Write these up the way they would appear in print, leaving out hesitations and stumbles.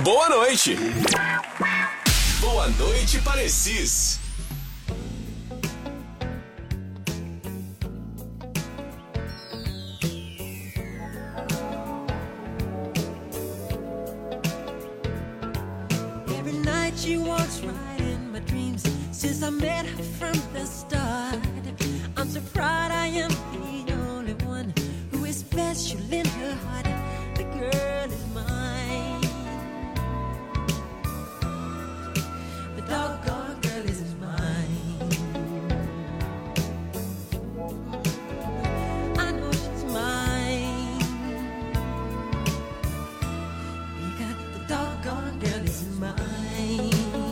Boa noite. Boa noite, Parecis. Every night she walks right in my dreams. Since I met her from the start, I'm so proud I am the only one who is special in her heart. The girl is mine. The doggone girl is mine. I know she's mine. Because the doggone girl is mine.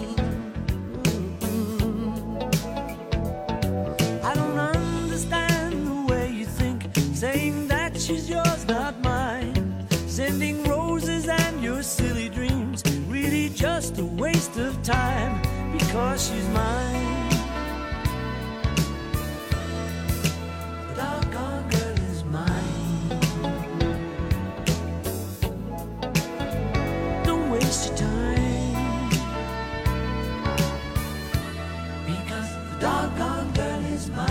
I don't understand the way you think, saying that she's yours, not mine. Sending roses and your silly dreams, really just a waste of time, because she's mine. The doggone girl is mine. Don't waste your time, because the doggone girl is mine.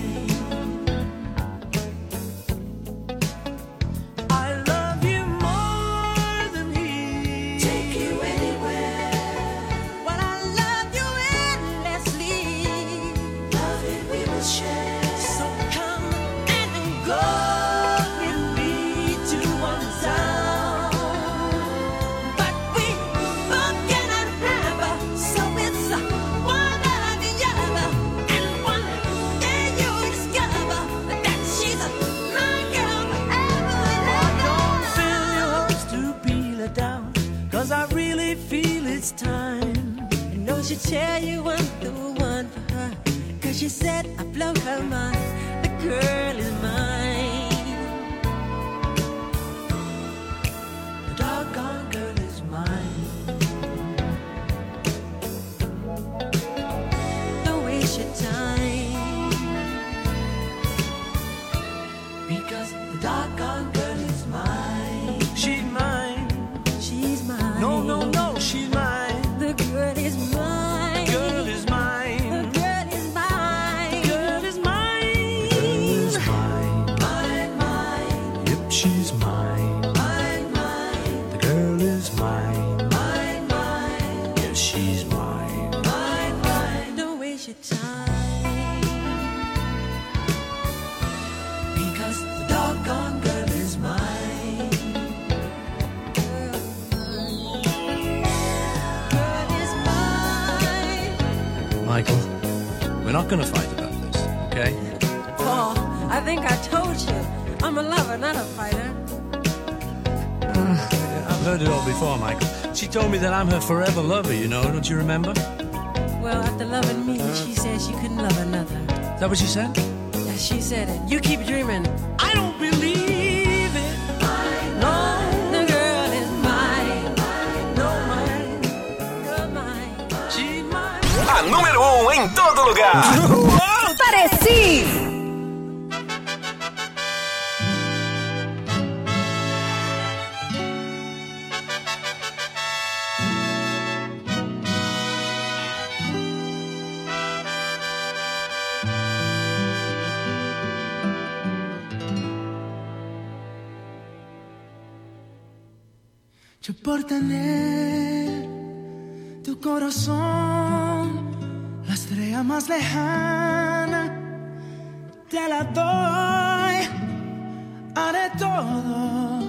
I love you more than he. Take you anywhere. Well, I love you endlessly. Love it we will share. So come and go with me to one town. But we both cannot have, so it's one or the other. And one day you'll discover that she's my girl forever and Don't ever. fill your hopes to be let down, 'cause I really feel it's time. You know she'll tell you I'm the one for her, 'cause she said I blow her mind. The girl is mine. The doggone girl is mine. Don't waste your time, Because the doggone girl is mine. She's mine. she's mine. No, no, no, she's mine. The girl is mine. Girl is The mine. girl is mine. Girl is mine. Mine, mine. Yep, she's mine. Mine, mine. The girl is mine. Mine, mine. Yes, she's mine. Mine, mine. Don't waste your time, Because the doggone girl is mine. girl is mine. Michael, we're not going to fight about this, okay? Paul, I think I told you I'm a lover, not a fighter. I've heard it all before, Michael. She told me that I'm her forever lover, you know, don't you remember? Well, after loving me, she said she couldn't love another. Is that what she said? Yeah, she said it. You keep dreaming. I don't believe it. No, The girl is mine. no, mine. Girl mine. She's mine. A número 1 em todo lugar. Parecis. Yo por tener tu corazón, la estrella más lejana, te la doy, haré todo,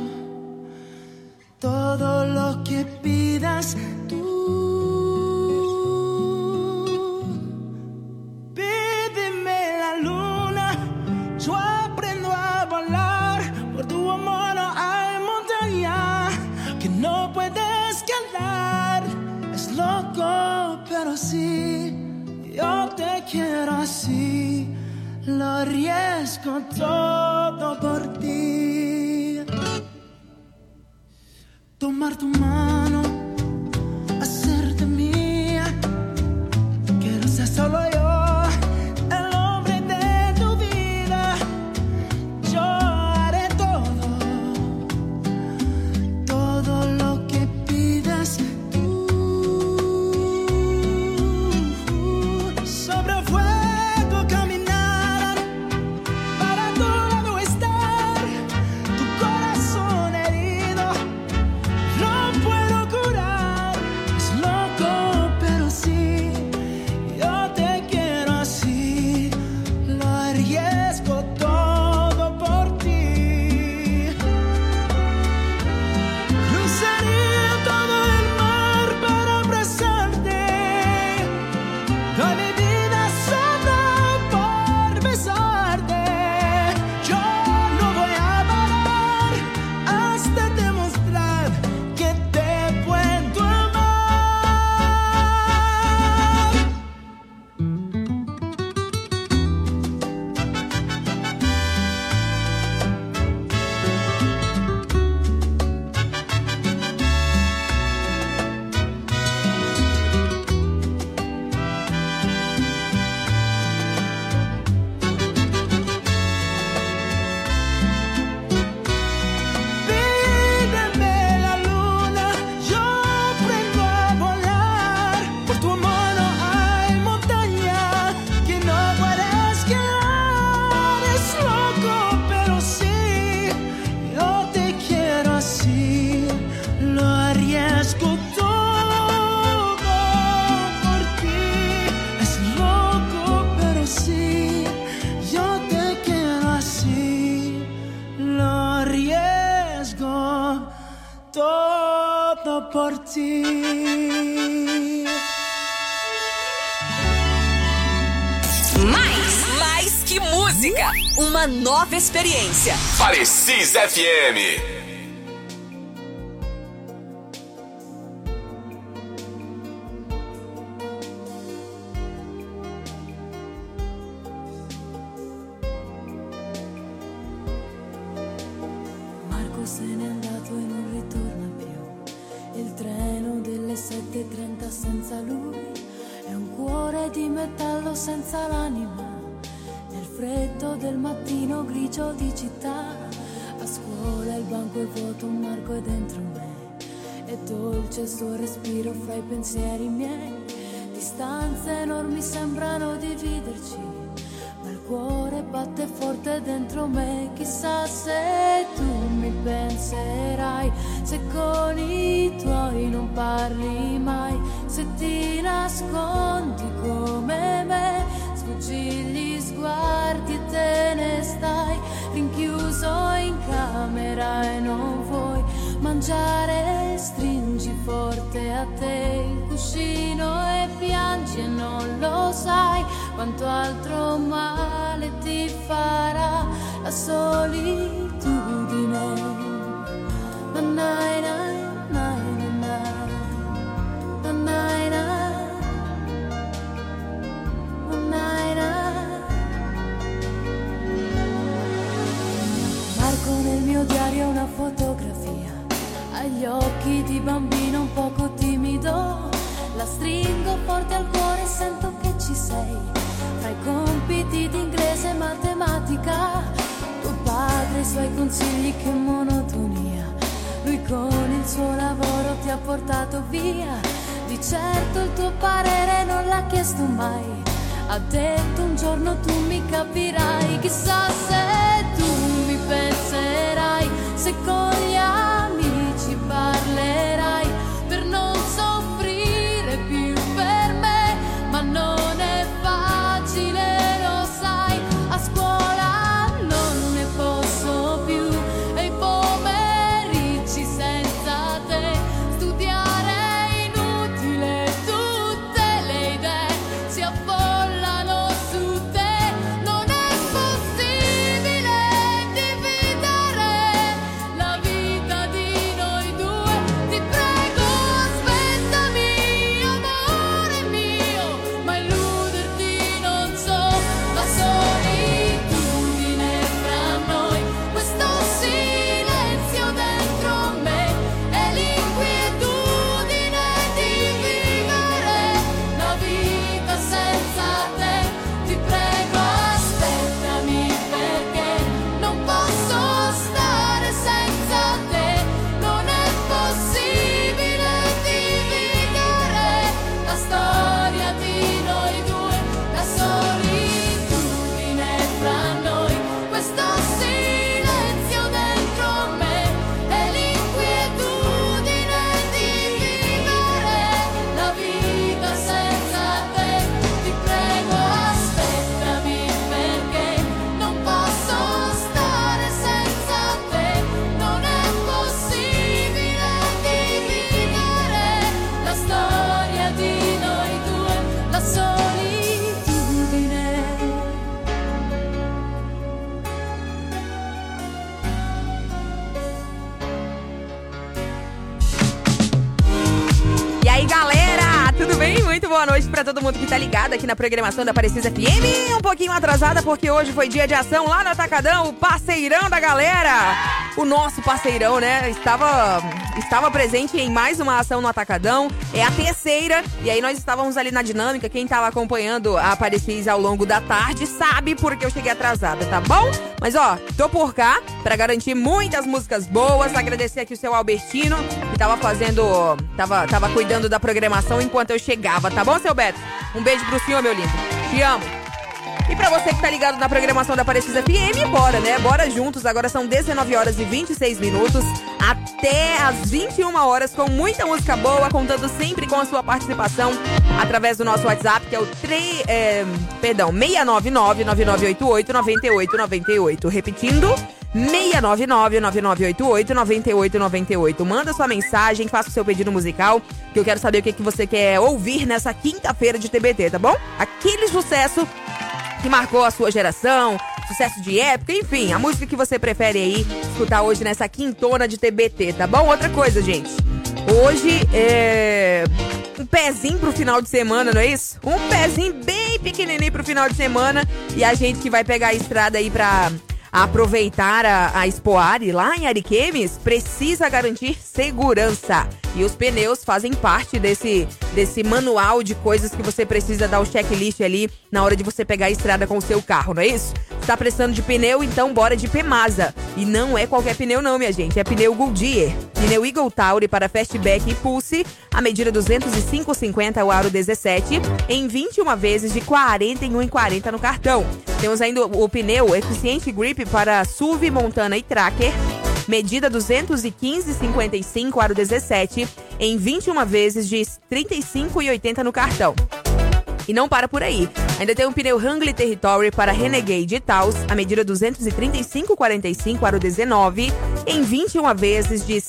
todo lo que pidas tú. Pídeme la luna, yo aprendo a volar, por tu amor no hay montaña que no puedes escalar. Es loco, pero sí, yo te quiero así, lo arriesgo todo por ti. Tomar tu mano, hacerte mía, que no sea solo yo el hombre de tu vida. Yo haré todo, todo lo que pidas por ti. Mais que música, uma nova experiência. Parecis FM. Marco se n'è andato e non ritorna più. Il treno delle 7:30 senza lui è un cuore di metallo senza l'anima. Nel freddo del mattino grigio di città, a scuola il banco è vuoto, Marco è dentro me. È dolce il suo respiro fra i pensieri miei. Distanze enormi sembrano dividerci, ma il cuore batte forte dentro me. Chissà se tu mi penserai, se con i tuoi non parli mai, se ti nascondi come me, sfuggi gli sguardi e te ne stai rinchiuso in camera e non vuoi mangiare. Stringi forte a te il cuscino e piangi e non lo sai quanto altro male ti farà la solitudine. Nanai, nai, nai, nanai, nanai, nanai, nanai. Marco nel mio diario una fotografia, ha gli occhi di bambino un poco timido. La stringo forte al cuore e sento che ci sei. Fra i compiti di inglese e matematica, tuo padre e i suoi consigli, che monotonia. Lui con il suo lavoro ti ha portato via. Di certo il tuo parere non l'ha chiesto mai. Ha detto un giorno tu mi capirai. Chissà se tu mi penserai, se con gli amici parlerai per non soffrire più per me. Ma non è facile, lo sai, a scuola non ne posso più e i pomeriggi senza te studiare è inutile, tutte le idee si affollano su te. Non è possibile dividere la vita di noi due. Ti prego aspettami, amore mio, ma illuderti non so. La solitudine fra noi, questo silenzio dentro me e l'inquietudine di vivere la vita senza te. Ti prego aspettami perché non posso stare senza te. Non è possibile dividere la storia di noi due. La solitudine fra noi, questo silenzio dentro me e l'inquietudine di vivere la vita senza te. Ti prego aspettami perché non posso stare senza te. Non è possibile dividere la storia di noi due. La solitudine. E aí, galera, tudo bem? Muito boa noite pra todo mundo que tá ligado aqui na programação da Parecis FM. Um pouquinho atrasada porque hoje foi dia de ação lá no Atacadão, o parceirão da galera. O nosso parceirão, né, estava presente em mais uma ação no Atacadão. É a terceira, e aí nós estávamos ali na dinâmica. Quem tava acompanhando a Parecis ao longo da tarde sabe porque eu cheguei atrasada, tá bom? Mas ó, tô por cá pra garantir muitas músicas boas. Agradecer aqui o seu Albertino, que tava cuidando da programação enquanto eu chegava, tá bom, seu Beto? Um beijo pro senhor, meu lindo. Te amo. E pra você que tá ligado na programação da Parecis FM, bora, né? Bora juntos. Agora são 19 horas e 26 minutos até as 21 horas com muita música boa, contando sempre com a sua participação através do nosso WhatsApp, que é o 699-9988-9898. Repetindo, 699-9988-9898. Manda sua mensagem, faça o seu pedido musical, que eu quero saber o que você quer ouvir nessa quinta-feira de TBT, tá bom? Aquele sucesso que marcou a sua geração, sucesso de época, enfim, a música que você prefere aí escutar hoje nessa quintona de TBT, tá bom? Outra coisa, gente, hoje é um pezinho pro final de semana, não é isso? Um pezinho bem pequenininho pro final de semana e a gente que vai pegar a estrada aí pra aproveitar a Expoare lá em Ariquemes, precisa garantir segurança. E os pneus fazem parte desse manual de coisas que você precisa dar o checklist ali na hora de você pegar a estrada com o seu carro, não é isso? Está precisando de pneu? Então bora de Pemasa. E não é qualquer pneu não, minha gente. É pneu Goodyear. Pneu Eagle Tauri para Fastback e Pulse, a medida 205/50, o aro 17, em 21 vezes de R$ 41,40 no cartão. Temos ainda o pneu Eficiente Grip para SUV, Montana e Tracker, medida 215/55, aro 17, em 21 vezes de R$ 35,80 no cartão. E não para por aí. Ainda tem um pneu Wrangler Territory para Renegade e Taos, a medida 235/45, aro 19, em 21 vezes de R$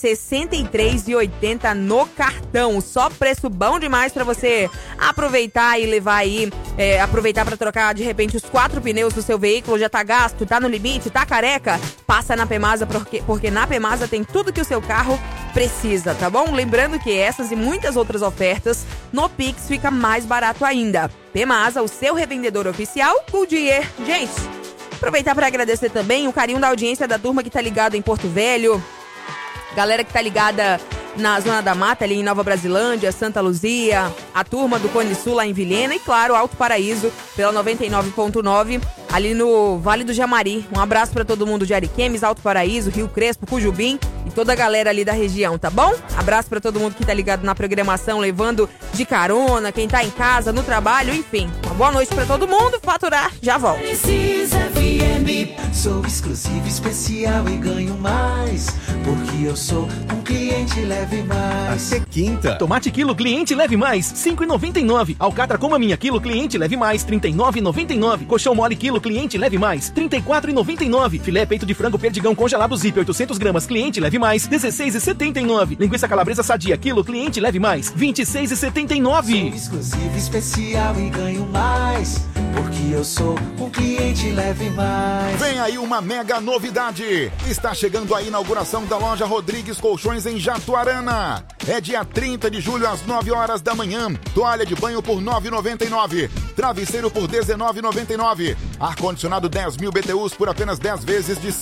63,80 no cartão. Só preço bom demais para você aproveitar e levar aí, aproveitar para trocar de repente os 4 pneus do seu veículo. Já tá gasto, tá no limite, tá careca? Passa na Pemasa, porque na Pemasa tem tudo que o seu carro precisa, tá bom? Lembrando que essas e muitas outras ofertas no Pix fica mais barato ainda. Pemasa, o seu revendedor oficial, Goodyear. Gente, aproveitar para agradecer também o carinho da audiência da turma que tá ligada em Porto Velho, galera que tá ligada na Zona da Mata, ali em Nova Brasilândia, Santa Luzia, a turma do Cone Sul lá em Vilhena e, claro, Alto Paraíso, pela 99.9, ali no Vale do Jamari. Um abraço pra todo mundo de Ariquemes, Alto Paraíso, Rio Crespo, Cujubim e toda a galera ali da região, tá bom? Abraço pra todo mundo que tá ligado na programação, levando de carona, quem tá em casa, no trabalho, enfim. Uma boa noite pra todo mundo, faturar, já volto. Precisa FM, sou exclusivo, especial e ganho mais, porque eu sou um cliente leve mais. Até quinta. Tomate quilo cliente leve mais, 5,99. Alcatra Coma Minha quilo cliente leve mais, 39,99. Colchão mole quilo cliente leve mais, 34,99. Filé peito de frango perdigão congelado Zip 800 gramas cliente leve mais, 16,79. Linguiça calabresa sadia quilo cliente leve mais, 26,79. Sou exclusivo, especial e ganho mais, porque eu sou um cliente leve mais. Vem aí uma mega novidade. Está chegando a inauguração da loja Rodrigues Colchões em Jatuarana. É dia 30 de julho às 9 horas da manhã. Toalha de banho por R$ 9,99. Travesseiro por R$ 19,99. Ar-condicionado 10.000 BTUs por apenas 10 vezes de R$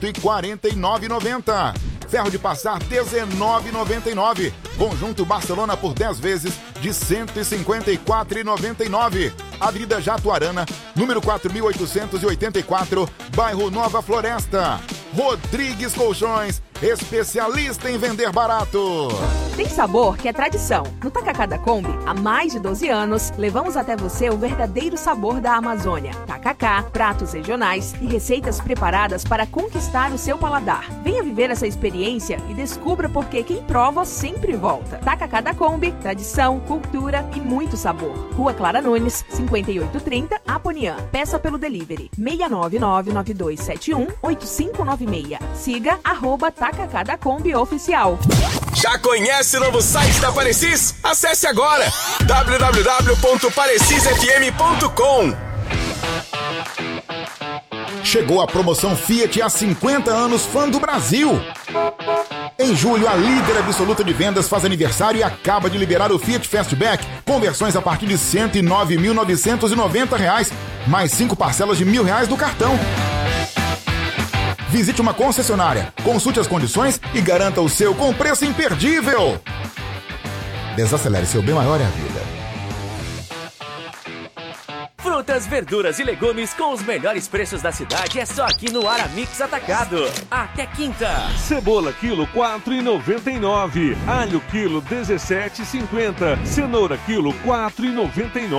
149,90. Ferro de passar R$ 19,99. Conjunto Barcelona por 10 vezes de R$ 154,99. Avenida Jatuarana, número 4.884, bairro Nova Floresta. Rodrigues Colchões, especialista em vender barato. Tem sabor que é tradição. No Tacacá da Kombi, há mais de 12 anos, levamos até você o verdadeiro sabor da Amazônia. Tacacá, pratos regionais e receitas preparadas para conquistar o seu paladar. Venha viver essa experiência e descubra por que quem prova sempre volta. Tacacá da Kombi, tradição, cultura e muito sabor. Rua Clara Nunes, 5830, Aponian. Peça pelo delivery 69992718596. Siga @Tacacá da Kombi Oficial. Já conhece o novo site da Parecis? Acesse agora www.parecisfm.com. Chegou a promoção Fiat há 50 anos Fã do Brasil. Em julho, a líder absoluta de vendas faz aniversário e acaba de liberar o Fiat Fastback, com versões a partir de R$ 109.990, mais 5 parcelas de R$ 1.000 do cartão. Visite uma concessionária, consulte as condições e garanta o seu com preço imperdível. Desacelere, seu bem maior é a vida. Frutas, verduras e legumes com os melhores preços da cidade é só aqui no Aramix Atacado. Até quinta. Cebola quilo 4,99. Alho quilo 17,50. Cenoura quilo 4,99.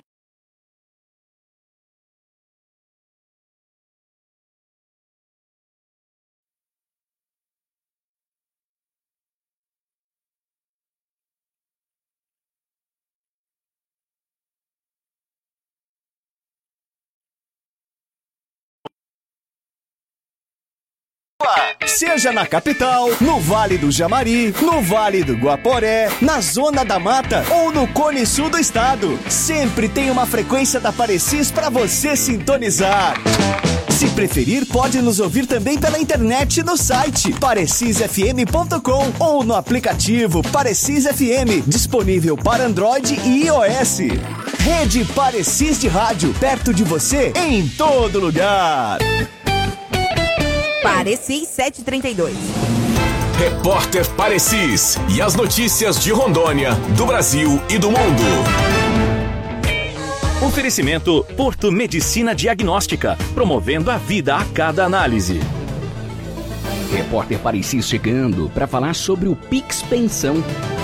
Seja na capital, no Vale do Jamari, no Vale do Guaporé, na Zona da Mata ou no Cone Sul do estado, sempre tem uma frequência da Parecis para você sintonizar. Se preferir, pode nos ouvir também pela internet no site parecisfm.com ou no aplicativo Parecis FM, disponível para Android e iOS. Rede Parecis de Rádio, perto de você, em todo lugar. Parecis 732. Repórter Parecis e as notícias de Rondônia, do Brasil e do mundo. Oferecimento Porto Medicina Diagnóstica, promovendo a vida a cada análise. Repórter Parecis chegando para falar sobre o Pix Pensão.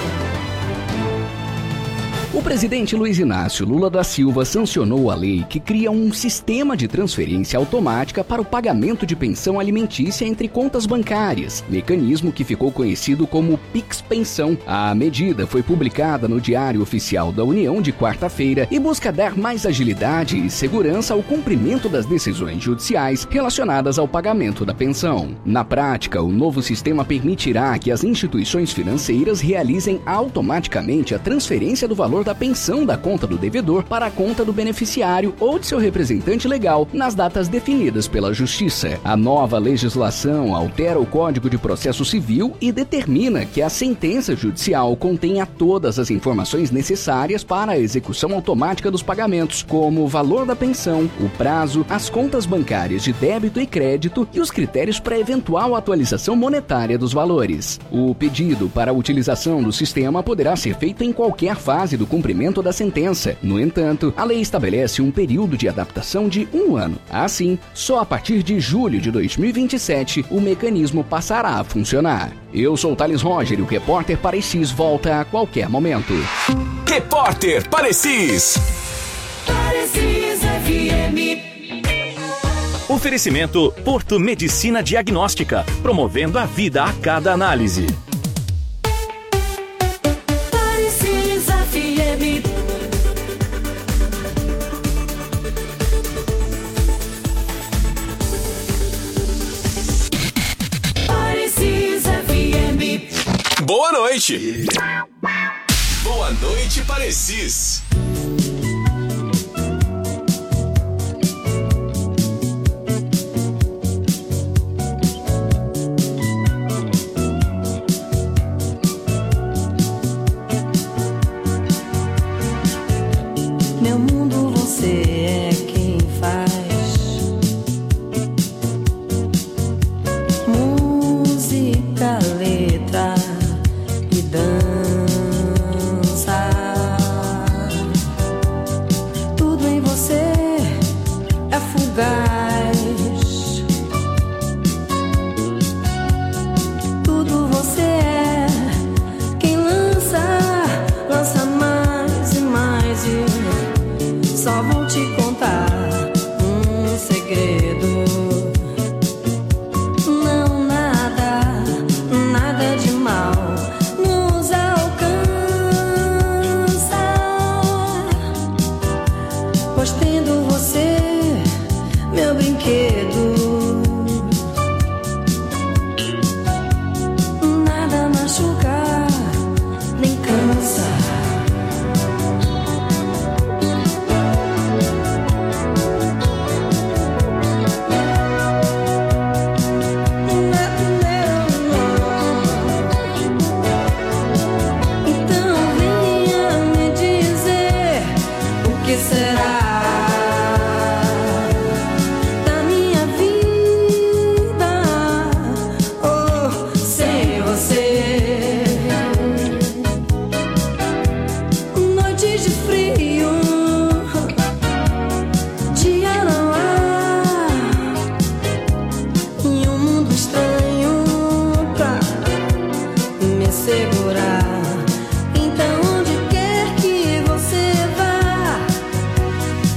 O presidente Luiz Inácio Lula da Silva sancionou a lei que cria um sistema de transferência automática para o pagamento de pensão alimentícia entre contas bancárias, mecanismo que ficou conhecido como Pix Pensão. A medida foi publicada no Diário Oficial da União de quarta-feira e busca dar mais agilidade e segurança ao cumprimento das decisões judiciais relacionadas ao pagamento da pensão. Na prática, o novo sistema permitirá que as instituições financeiras realizem automaticamente a transferência do valor da pensão da conta do devedor para a conta do beneficiário ou de seu representante legal nas datas definidas pela Justiça. A nova legislação altera o Código de Processo Civil e determina que a sentença judicial contenha todas as informações necessárias para a execução automática dos pagamentos, como o valor da pensão, o prazo, as contas bancárias de débito e crédito e os critérios para eventual atualização monetária dos valores. O pedido para a utilização do sistema poderá ser feito em qualquer fase do cumprimento da sentença. No entanto, a lei estabelece um período de adaptação de 1 ano. Assim, só a partir de julho de 2027, o mecanismo passará a funcionar. Eu sou Thales Roger e o Repórter Parecis volta a qualquer momento. Repórter Parecis. Parecis FM. Oferecimento Porto Medicina Diagnóstica, promovendo a vida a cada análise. Parecis FM. Parecis FM. Boa noite. Boa noite, Parecis. Meu mundo, você é quem faz. Música, letra e dança. Tudo em você é fugaz. Tudo você é quem lança mais e mais e só vou te contar um segredo. Não, nada de mal nos alcança, pois tendo você, meu brinquedo, nada machuca nem cansa. Então venha me dizer o que será da minha vida, oh, sem você. Noites de frio, dia não há, e um mundo estranho pra me segurar. Então onde quer que você vá,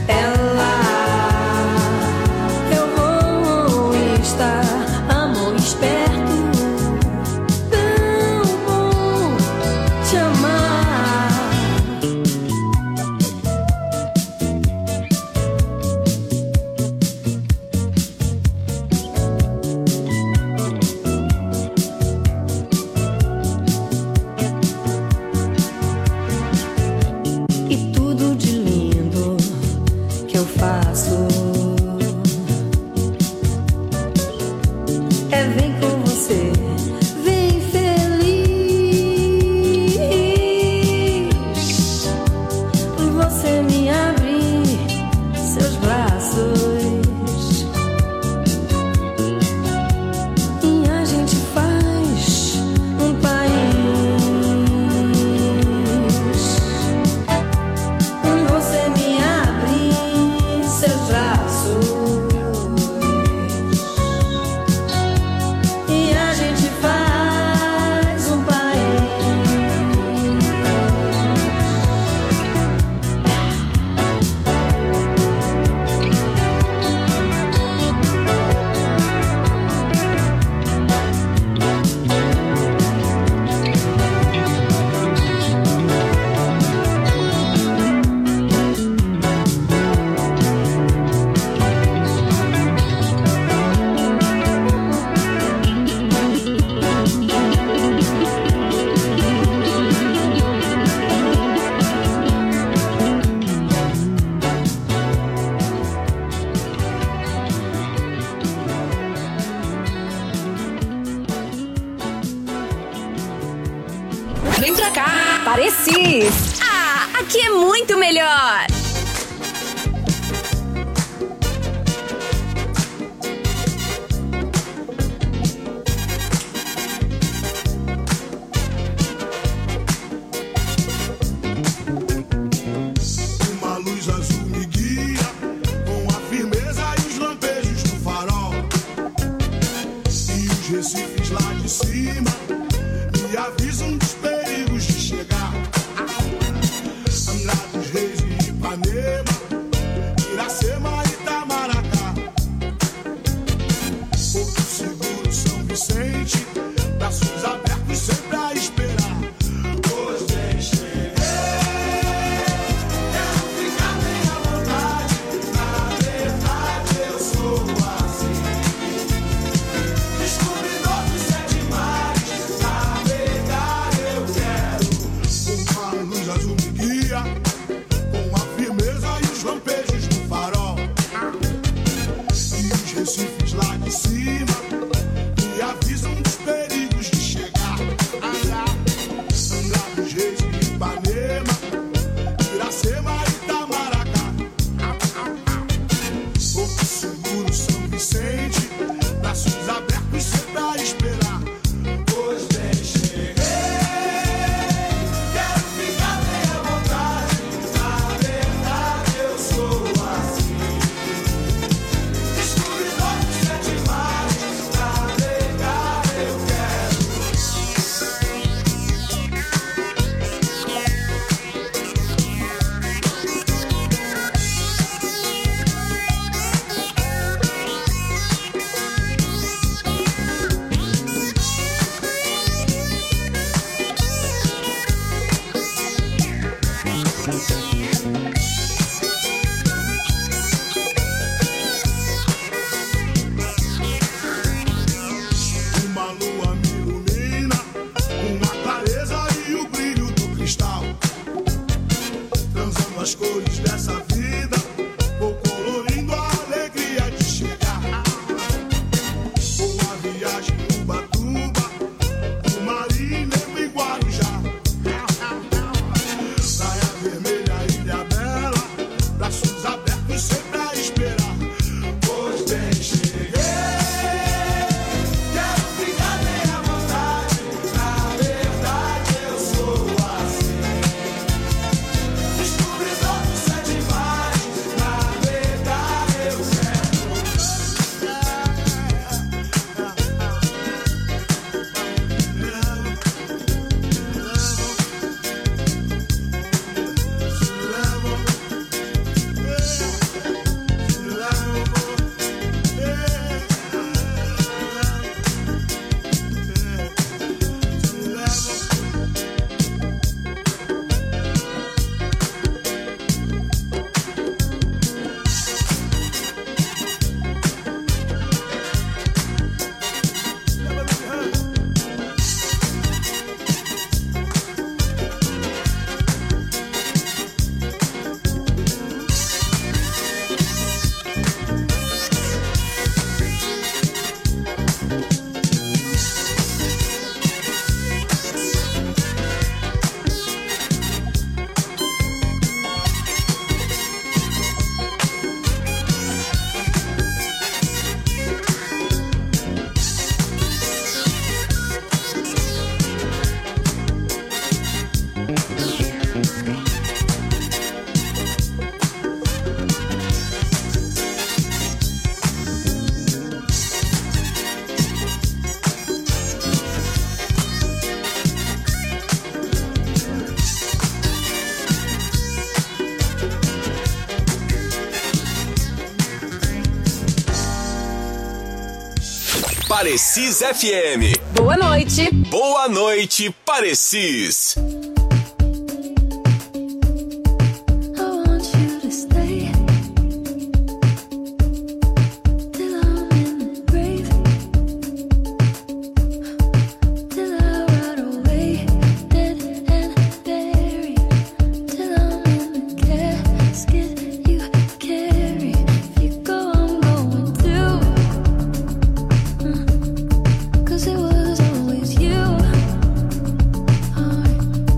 Parecis. Ah, aqui é muito melhor. Uma luz azul me guia com a firmeza e os lampejos do farol. E os recifes lá de cima me avisam dos perigos de chegar. Angra dos Reis e Ipanema, Iracema e Itamaracá. Porto Seguro, São Vicente, braços abertos sempre a esperar. Hoje cheguei, quero ficar bem à vontade. Na verdade eu sou assim, descobridor dos 7 mares. Navegar eu quero. Uma luz azul me guia com a firmeza e os lampejos do farol. E os recifes lá de cima me avisam dos perigos de chegar. Angra dos Reis e Ipanema, Iracema e Itamaracá. Porto Seguro, São Vicente, braços abertos sempre a esperar. Pois bem, cheguei, quero ficar bem à vontade. Na verdade eu sou assim, descobridor dos 7 mares. Navegar eu quero. Uma lua me ilumina com a clareza e o brilho do cristal. Transando as cores dessa vida, vou colorindo a alegria de chegar. Vou a viagem em Ubatuba, o Marinheiro e Guarujá. Praia Vermelha, Ilha Bela, braços abertos sempre a esperar. Pois bem, cheguei, quero ficar bem à vontade. Na verdade eu sou assim, descobridor dos 7 mares. Navegar eu Parecis FM. Boa noite. Boa noite, Parecis. Cause it was always you.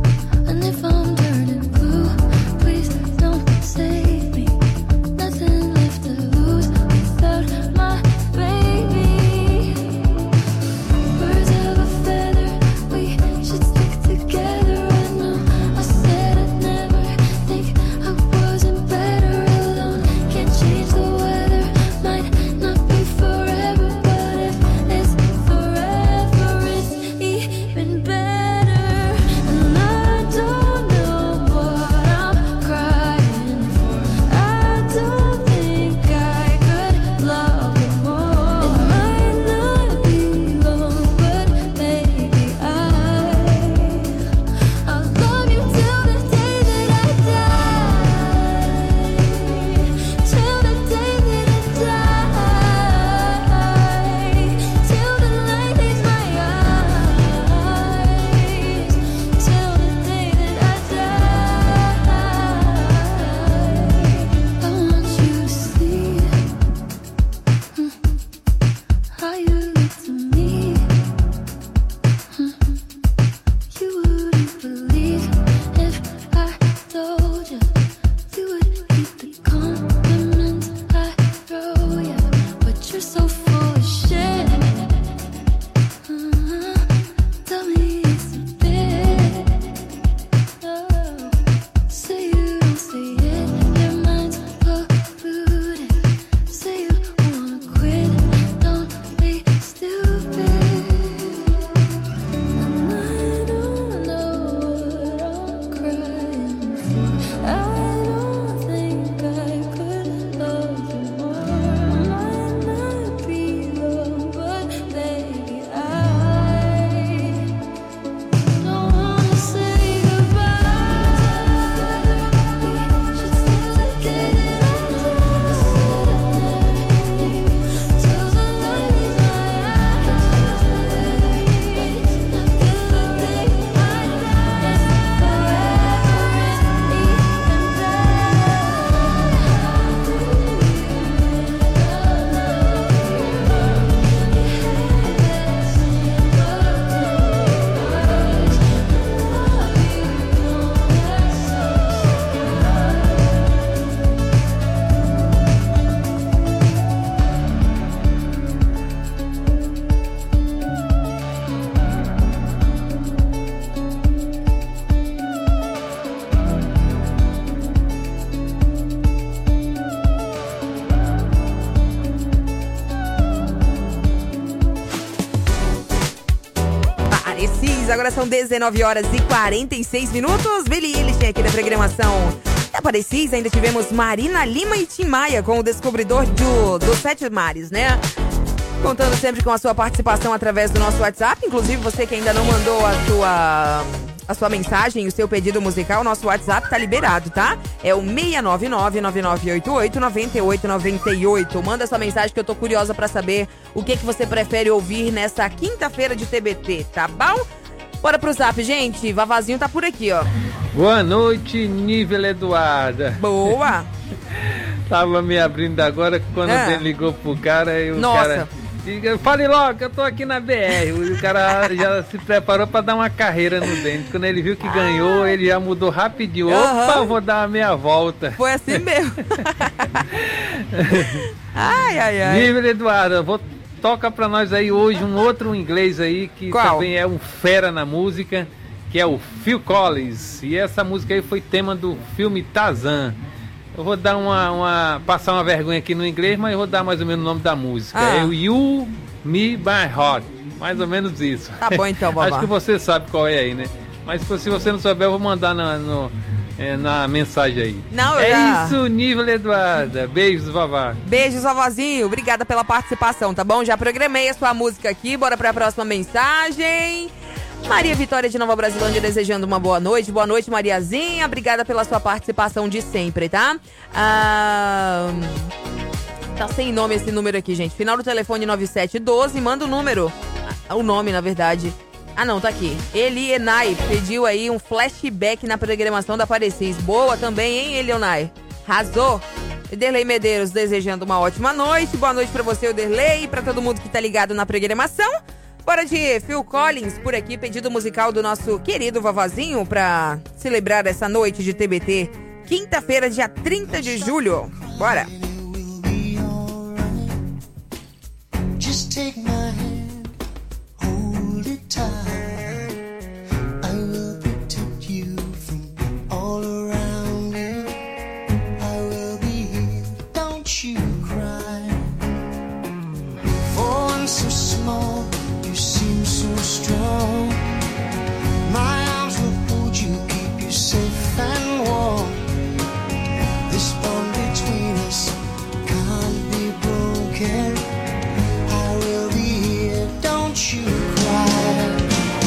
agora são 19 horas e 46 minutos. Billie Eilish aqui da programação da Parecis. Ainda tivemos Marina Lima e Tim Maia com o Descobridor dos Sete Mares, né? Contando sempre com a sua participação através do nosso WhatsApp. Inclusive, você que ainda não mandou a sua mensagem, o seu pedido musical, nosso WhatsApp tá liberado, tá? É o 699-9988-9898. Manda sua mensagem que eu tô curiosa pra saber o que você prefere ouvir nessa quinta-feira de TBT, tá bom? Bora pro zap, gente. Vavazinho tá por aqui, ó. Boa noite, Nível Eduarda. Boa. Tava me abrindo agora quando ele ligou pro cara e o cara... Fale logo, que eu tô aqui na BR. O cara já se preparou pra dar uma carreira no dente. Quando ele viu que ganhou, ele já mudou rapidinho. Opa, vou dar a meia volta. Foi assim mesmo. Ai. Nível Eduardo, toca pra nós aí hoje um outro inglês aí que também é um fera na música, que é o Phil Collins. E essa música aí foi tema do filme Tarzan. Eu vou dar passar uma vergonha aqui no inglês, mas eu vou dar mais ou menos o nome da música. É o You, Me, My Heart. Mais ou menos isso. Tá bom então, Vavá. Acho que você sabe qual é aí, né? Mas se você não souber, eu vou mandar na mensagem aí. Não, isso, Nível Eduarda. Beijos, Vavá. Beijos, Vavazinho. Obrigada pela participação, tá bom? Já programei a sua música aqui. Bora pra próxima mensagem. Maria Vitória de Nova Brasilândia desejando uma boa noite. Boa noite, Mariazinha. Obrigada pela sua participação de sempre, tá? Tá sem nome esse número aqui, gente. Final do telefone 9712. Manda o número. O nome, na verdade. Não, tá aqui. Elienay pediu aí um flashback na programação da Parecis. Boa também, hein, Elienay? Arrasou. Derlei Medeiros desejando uma ótima noite. Boa noite pra você, o Derlei, e pra todo mundo que tá ligado na programação. Bora de Phil Collins por aqui, pedido musical do nosso querido Vavazinho pra celebrar essa noite de TBT. Quinta-feira, dia 30 de julho. Bora! Just take my hand, hold it tight. I will protect you from all around you. I will be here, don't you cry. For one so small, seem so strong. My arms will hold you, keep you safe and warm. This bond between us can't be broken. I will be here, don't you cry.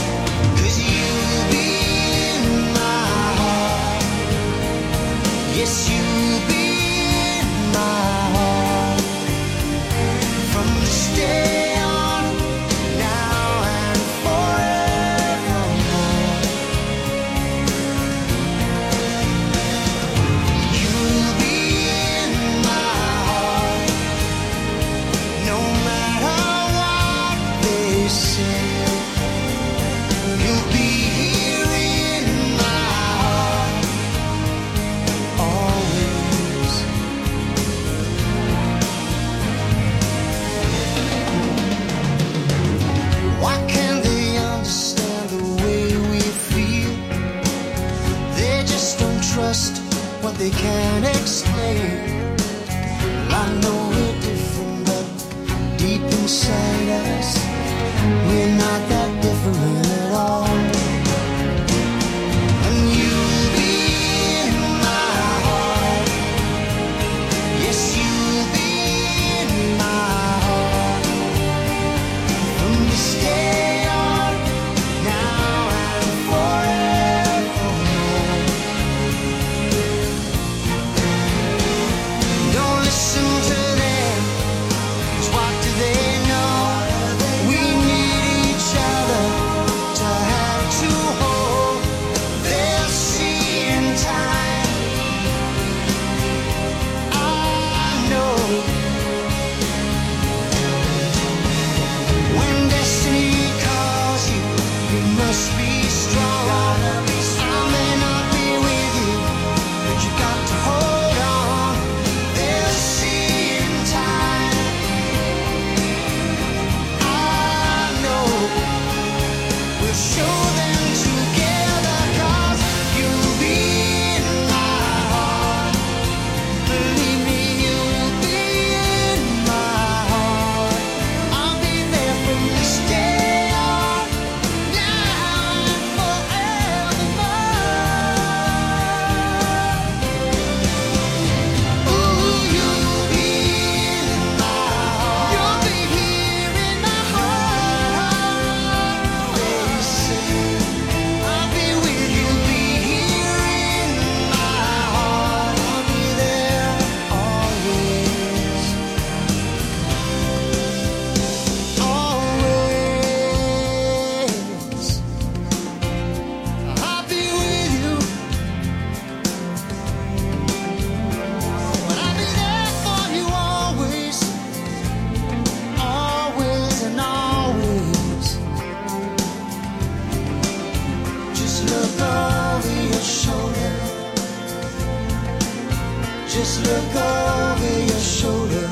over your shoulder.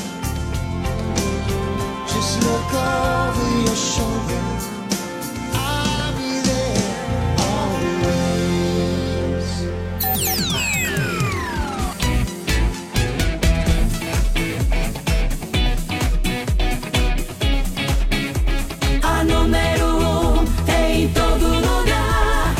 Just look over your shoulder. I'll be there always. A número 1 em todo lugar.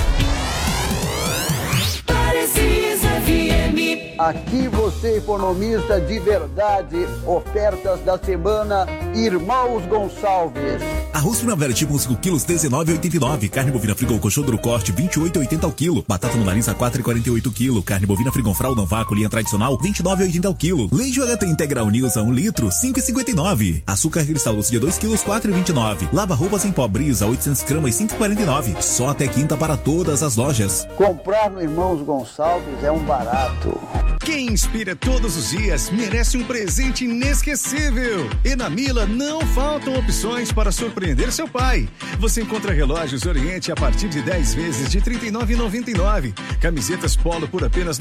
Precisa FM. Aqui você economiza de verdade. Ofertas da semana Irmãos Gonçalves. Arroz primavera tipo 5 quilos, R$19,89. Carne bovina frigol coxô duro corte, R$28,80 ao quilo. Batata no nariz a R$4,48 o quilo. Carne bovina frigol fralda vácuo linha tradicional, R$29,80 ao quilo. Leite HT Integral News a 1 litro, R$5,59. Açúcar cristal doce de 2 quilos, R$4,29. Lava roupas em pó Brisa, 800 gramas, R$5,49. Só até quinta para todas as lojas. Comprar no Irmãos Gonçalves é um barato. Quem inspira todos os dias merece um presente inesquecível. E na Mila não faltam opções para surpreender seu pai. Você encontra relógios Oriente a partir de 10 vezes de R$ 39,99. Camisetas Polo por apenas R$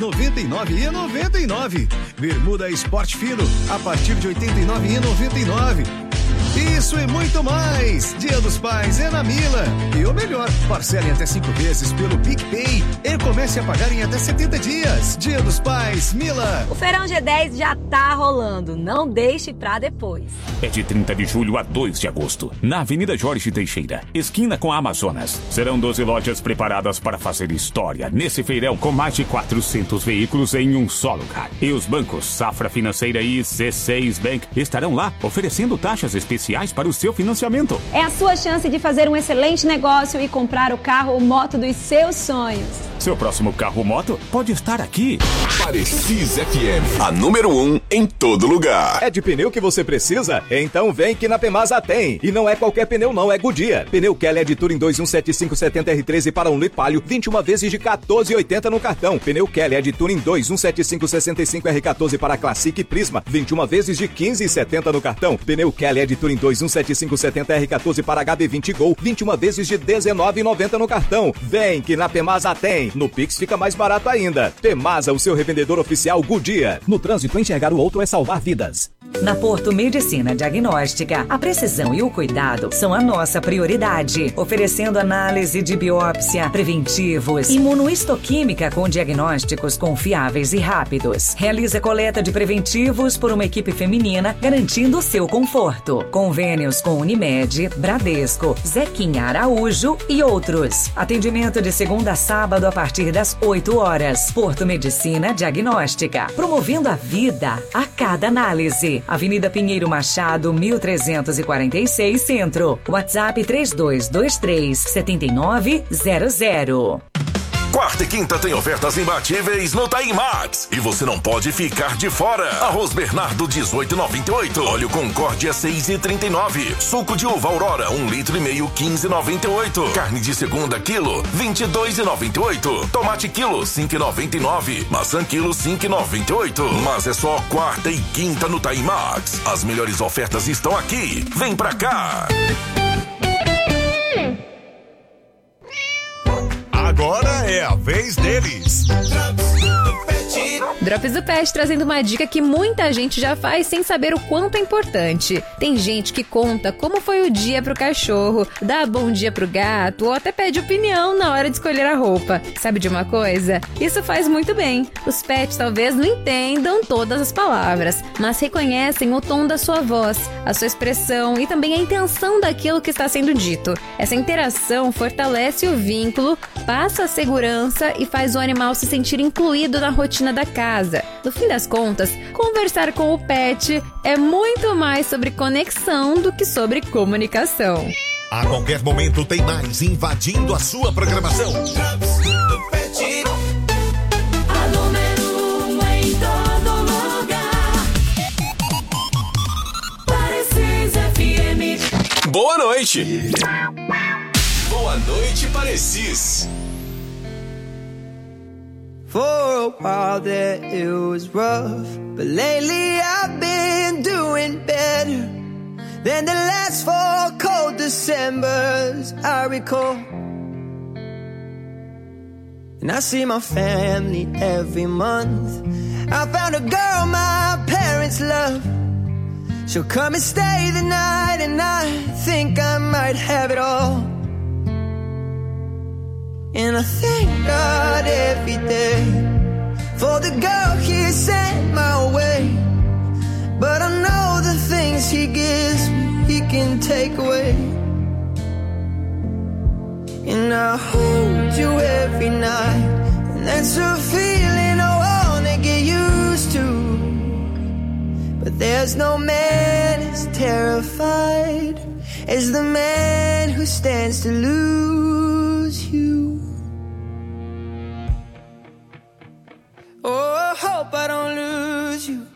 99,99. Bermuda Esporte Fino a partir de R$ 89,99. Isso e muito mais! Dia dos Pais é na Mila. E o melhor, parcele até 5 vezes pelo PicPay e comece a pagar em até 70 dias. Dia dos Pais, Mila. O Feirão G10 já tá rolando, não deixe pra depois. É de 30 de julho a 2 de agosto, na Avenida Jorge Teixeira, esquina com a Amazonas. Serão 12 lojas preparadas para fazer história nesse feirão com mais de 400 veículos em um só lugar. E os bancos Safra Financeira e C6 Bank estarão lá oferecendo taxas especiais para o seu financiamento. É a sua chance de fazer um excelente negócio e comprar o carro ou moto dos seus sonhos. Seu próximo carro ou moto pode estar aqui. Parecis FM, a número 1 em todo lugar. É de pneu que você precisa? Então vem que na Pemasa tem. E não é qualquer pneu não, é Goodyear. Pneu Kelly de Touring 2175570R13 para 1 litro palio, 21 vezes de R$14,80 no cartão. Pneu Kelly de Touring 2175565R14 para Classic e Prisma, 21 vezes de R$15,70 no cartão. Pneu Kelly de Touring 2175570R14 para HB20 Gol, 21 vezes de R$19,90 no cartão. Vem que na Pemasa tem. No Pix fica mais barato ainda. Pemasa, o seu revendedor oficial Goodyear. No trânsito, enxergar o outro é salvar vidas. Na Porto Medicina Diagnóstica, a precisão e o cuidado são a nossa prioridade, oferecendo análise de biópsia, preventivos, imunohistoquímica com diagnósticos confiáveis e rápidos. Realiza coleta de preventivos por uma equipe feminina, garantindo o seu conforto. Convênios com Unimed, Bradesco, Zequinha Araújo e outros. Atendimento de segunda a sábado a partir das 8 horas. Porto Medicina Diagnóstica, promovendo a vida a cada análise. Avenida Pinheiro Machado, 1346, Centro. WhatsApp 3223-7900. Quarta e quinta tem ofertas imbatíveis no Taimax. E você não pode ficar de fora. Arroz Bernardo, 18,98. Óleo Concórdia, 6,39. Suco de uva Aurora, 1,5 litro, 15,98. Carne de segunda, quilo, 22,98. Tomate, quilo, 5,99. Maçã, quilo, 5,98. Mas é só quarta e quinta no Taimax. As melhores ofertas estão aqui. Vem pra cá. Agora é a vez deles. Drops do Pet trazendo uma dica que muita gente já faz sem saber o quanto é importante. Tem gente que conta como foi o dia pro cachorro, dá bom dia pro gato ou até pede opinião na hora de escolher a roupa. Sabe de uma coisa? Isso faz muito bem. Os pets talvez não entendam todas as palavras, mas reconhecem o tom da sua voz, a sua expressão e também a intenção daquilo que está sendo dito. Essa interação fortalece o vínculo, passa a segurança e faz o animal se sentir incluído na rotina da casa. No fim das contas, conversar com o pet é muito mais sobre conexão do que sobre comunicação. A qualquer momento tem mais invadindo a sua programação. A número 1 em todo lugar. Parecis FM. Boa noite. Boa noite, Parecis. For a while there it was rough, but lately I've been doing better than the last 4 cold Decembers I recall. And I see my family every month. I found a girl my parents love. She'll come and stay the night, and I think I might have it all. And I thank God every day for the girl He sent my way. But I know the things He gives me, He can take away. And I hold you every night, and that's a feeling I wanna get used to. But there's no man as terrified as the man who stands to lose you. Oh, I hope I don't lose you.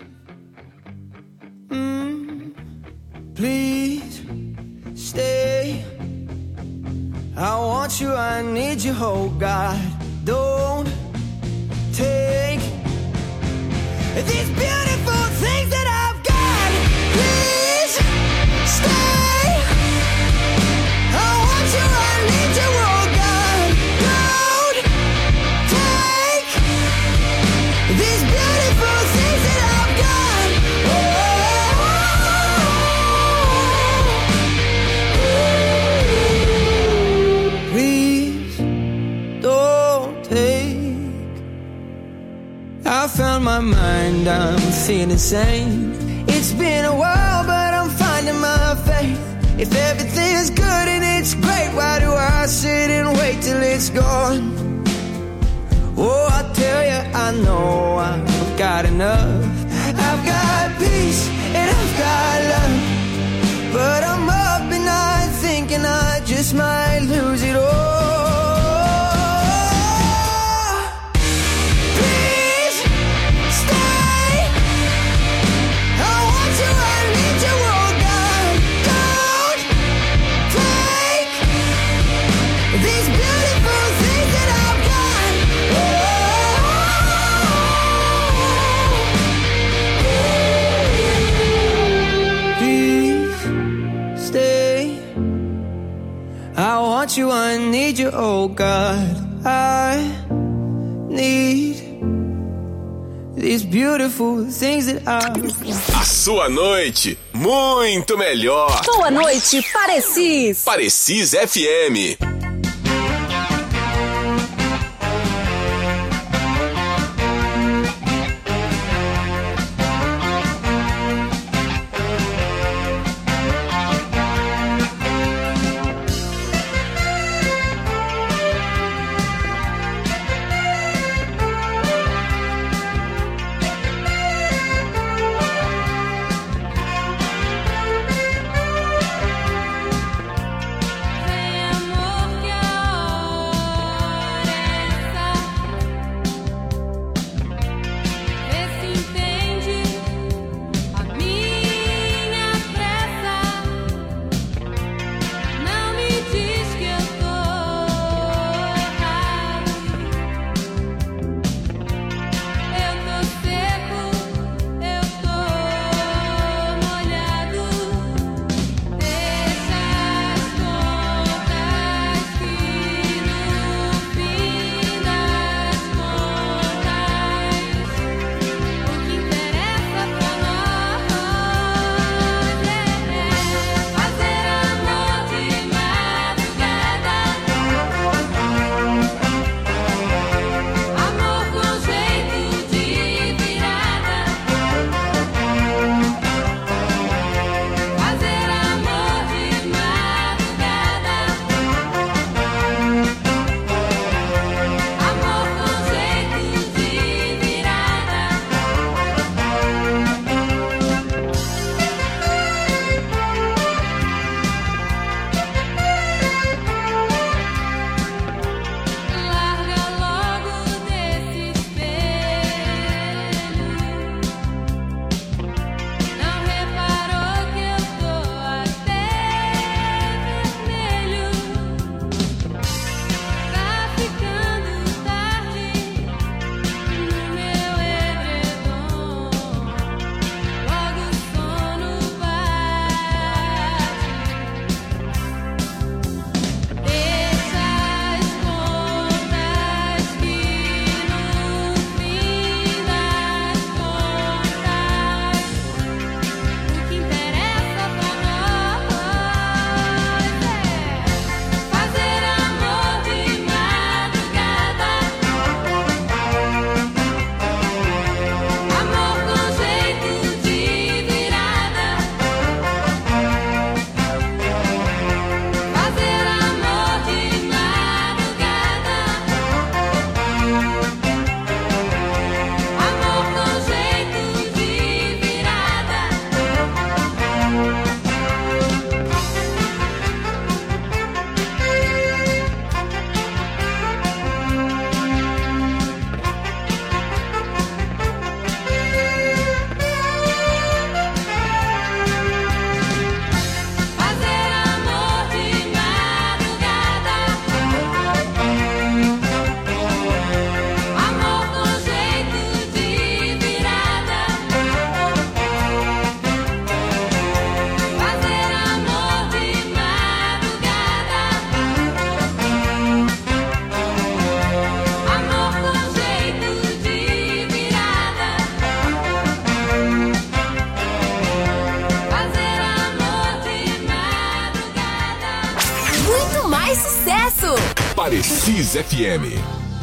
Please stay. I want you, I need you, oh God. Don't take these beautiful things that I've got. Please stay. I want you, I need you, oh God. Don't take these beautiful things that I've got. Please don't take. I found my mind, I'm feeling sane. It's been a while, but I'm finding my faith. If everything's good and it's great, why do I sit and wait till it's gone? Oh, I tell you, I know I've got enough. I've got peace and I've got love, but I'm up at night thinking I just might lose it all. Please stay. I want you, I need you, oh God. Don't take these beautiful things that I've got. Please stay. I want you, I need you, oh God. I need these beautiful things that I've got. A sua noite, muito melhor. Boa noite, Parecis. Parecis FM. Vem, amor. Kiss FM.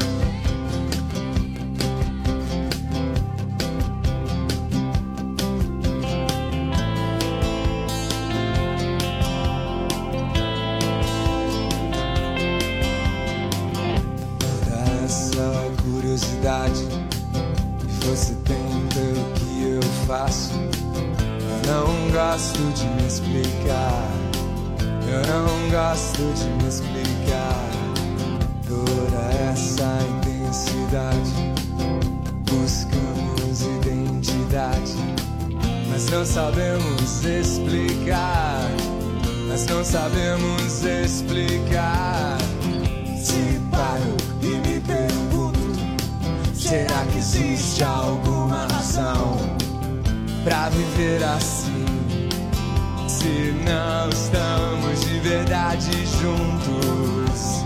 Essa curiosidade que você tem pelo que eu faço, eu não gosto de me explicar. Eu não gosto de me explicar. Toda essa intensidade, buscamos identidade, mas não sabemos explicar. Mas não sabemos explicar. Se paro e me pergunto, será que existe alguma razão pra viver assim? Se não estamos de verdade juntos,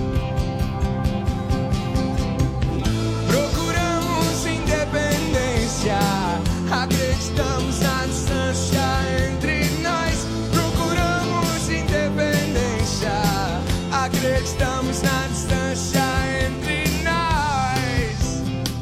procuramos independência, acreditamos na distância entre nós. Procuramos independência, acreditamos na distância entre nós.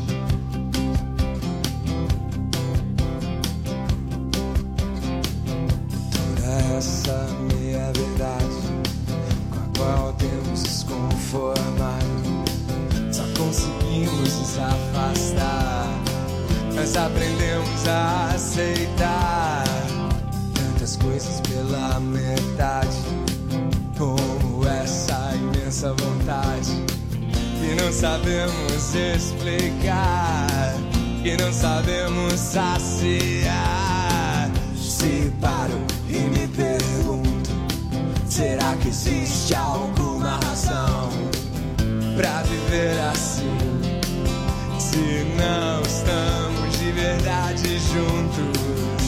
Toda essa meia verdade com a qual temos nos conformado, só conseguimos nos afastar. Nós aprendemos a aceitar tantas coisas pela metade, como essa imensa vontade que não sabemos explicar, que não sabemos saciar. Se paro e me pergunto, será que existe alguma razão pra viver assim? Se não estamos de verdade juntos,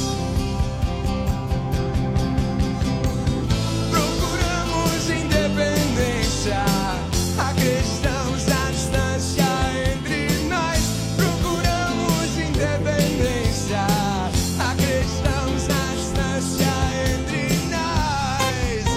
procuramos independência, acreditamos na distância entre nós. Procuramos independência, acreditamos na distância entre nós.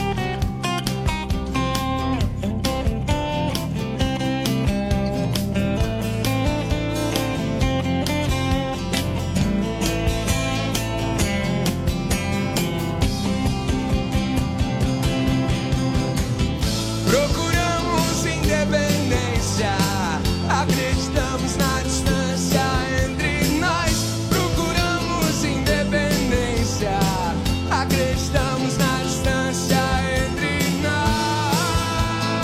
Procuramos independência, acreditamos na distância entre nós. Procuramos independência, acreditamos na distância entre nós.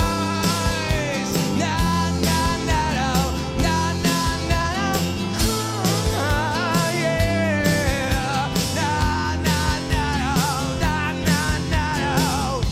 Na na na na na na na, yeah. Na na na na na na.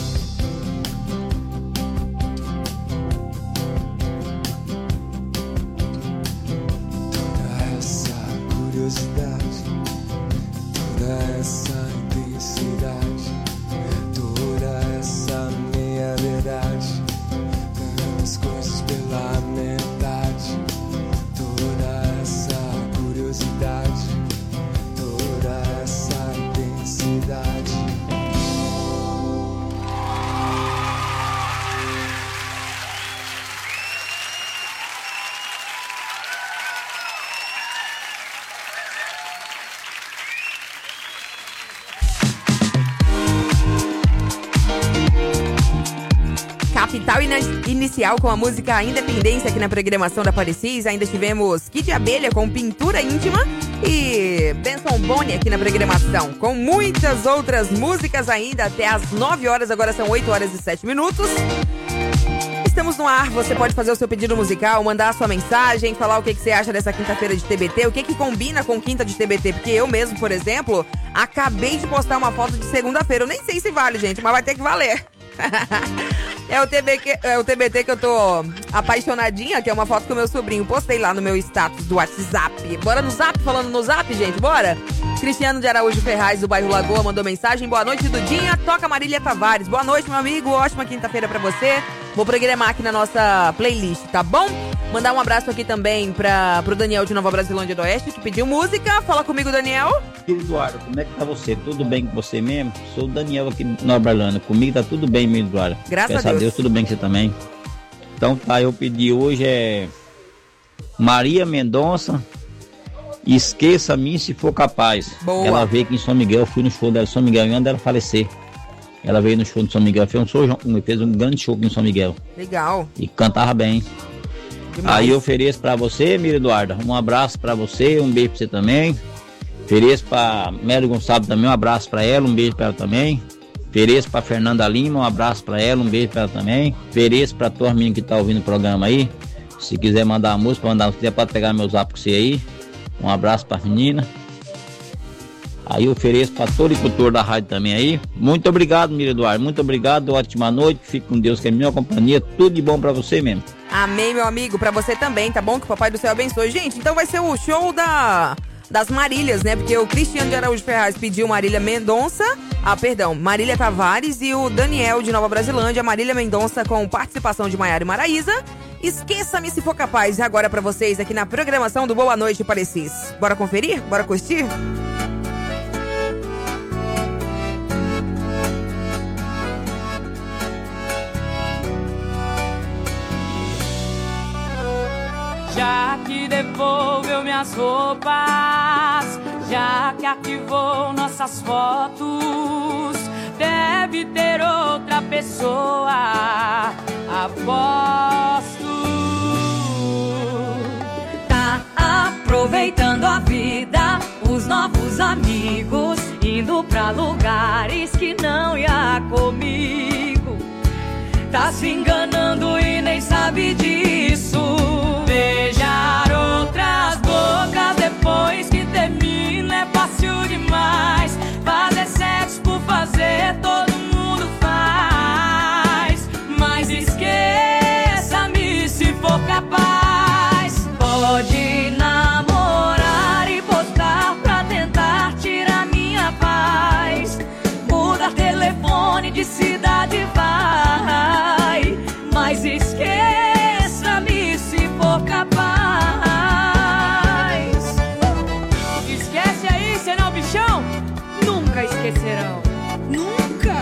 Toda essa curiosidade, toda essa intensidade, toda essa meia verdade, tantas coisas pela metade. Toda essa curiosidade, toda essa intensidade. Capital Inicial com a música Independência aqui na programação da Parecis. Ainda tivemos Kid Abelha com Pintura Íntima e Benson Boni aqui na programação, com muitas outras músicas ainda até às 9 horas, agora são 8 horas e 7 minutos. Estamos no ar, você pode fazer o seu pedido musical, mandar a sua mensagem, falar o que você acha dessa quinta-feira de TBT, o que combina com quinta de TBT, porque eu mesmo, por exemplo, acabei de postar uma foto de segunda-feira. Eu nem sei se vale, gente, mas vai ter que valer. É o TBT que eu tô apaixonadinha, que é uma foto com o meu sobrinho. Postei lá no meu status do WhatsApp. Bora no Zap, falando no Zap, gente, bora? Cristiano de Araújo Ferraz, do bairro Lagoa, mandou mensagem. Boa noite, Dudinha. Toca Marília Tavares. Boa noite, meu amigo. Ótima quinta-feira pra você. Vou programar aqui na nossa playlist, tá bom? Mandar um abraço aqui também pro Daniel de Nova Brasilândia do Oeste, que pediu música. Fala comigo, Daniel. Eduardo, como é que tá você? Tudo bem com você mesmo? Sou o Daniel aqui de Nova Brasilândia. Comigo tá tudo bem, meu Eduardo. Graças a Deus. Tudo bem com você também. Então tá, eu pedi hoje Maria Mendonça, Esqueça-me se for capaz. Boa. Ela veio aqui em São Miguel, eu fui no show dela em São Miguel antes dela falecer. Ela veio no show de São Miguel, fez um grande show aqui em São Miguel. Legal. E cantava bem. Demais. Aí eu ofereço pra você, Mira Eduarda, um abraço pra você, um beijo pra você também. Ofereço pra Mary Gonçalves também, um abraço pra ela, um beijo pra ela também. Ofereço pra Fernanda Lima, um abraço pra ela, um beijo pra ela também. Ofereço pra tua menina que tá ouvindo o programa aí. Se quiser mandar uma música, você pode pegar meu zap com você aí. Um abraço pra menina. Aí eu ofereço pra todo o cultor da rádio também aí. Muito obrigado, Mira Eduardo. Muito obrigado, ótima noite. Fique com Deus, que é a minha companhia. Tudo de bom pra você mesmo. Amém, meu amigo. Pra você também, tá bom? Que o Papai do Céu abençoe. Gente, então vai ser o show das Marílias, né? Porque o Cristiano de Araújo Ferraz pediu Marília Mendonça. Marília Tavares e o Daniel de Nova Brasilândia. Marília Mendonça com participação de Maiara e Maraísa. Esqueça-me se for capaz. Agora pra vocês aqui na programação do Boa Noite Parecis. Bora conferir? Bora curtir? Já que devolveu minhas roupas, já que arquivou nossas fotos, deve ter outra pessoa, aposto. Tá aproveitando a vida, os novos amigos, indo pra lugares que não ia comigo. Tá se enganando e nem sabe disso. Beijar outras bocas depois que termina é fácil demais. Fazer sexo por fazer todo mundo faz. Mas esqueça-me se for capaz. Pode namorar e postar pra tentar tirar minha paz. Mudar telefone de cidade vai. Mas esqueça-me se for capaz. Esquece aí, senão bichão nunca esquecerão. Nunca.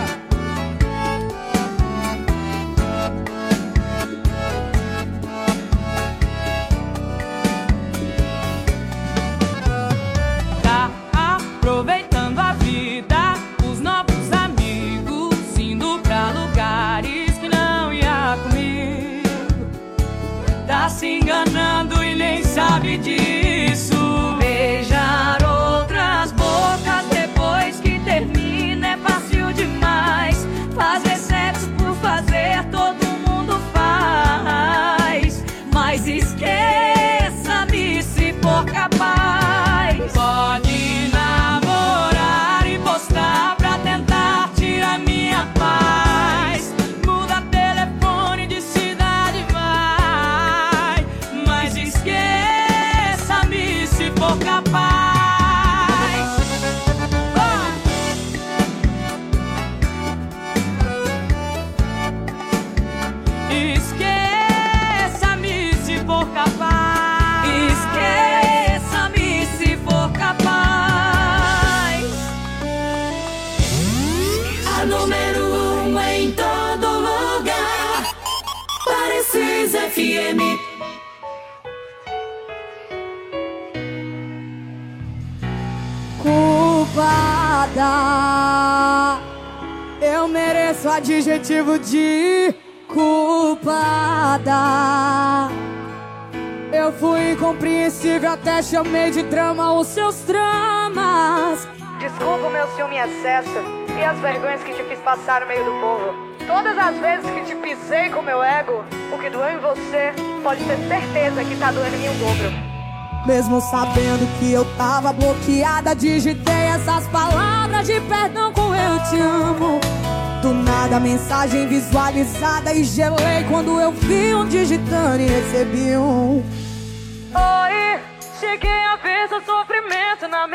Tá aproveitando a vida, os novos amigos, indo pra lugares que não ia comigo. Tá se enganando e nem sabe disso. Beijar outras bocas depois que termina é fácil demais. Fazer sexo por fazer todo mundo faz. Mas esqueça-me se for capaz. Pode namorar e postar pra tentar tirar minha paz. Muda telefone de cidade vai. Mas esqueça-me se for capaz. Esqueça-me se for capaz. Esqueça-me se for capaz. A número 1 em todo lugar. Parecis FM. Culpada, eu mereço adjetivo de culpada. Eu fui incompreensível, até chamei de drama os seus dramas. Desculpa o meu ciúme em excesso e as vergonhas que te fiz passar no meio do povo. Todas as vezes que te pisei com meu ego, o que doeu em você, pode ter certeza que tá doendo em mim o dobro. Mesmo sabendo que eu tava bloqueada, digitei essas palavras de perdão com eu te amo. Do nada, mensagem visualizada e gelei quando eu vi um digitando e recebi um. Oi, cheguei a ver seu sofrimento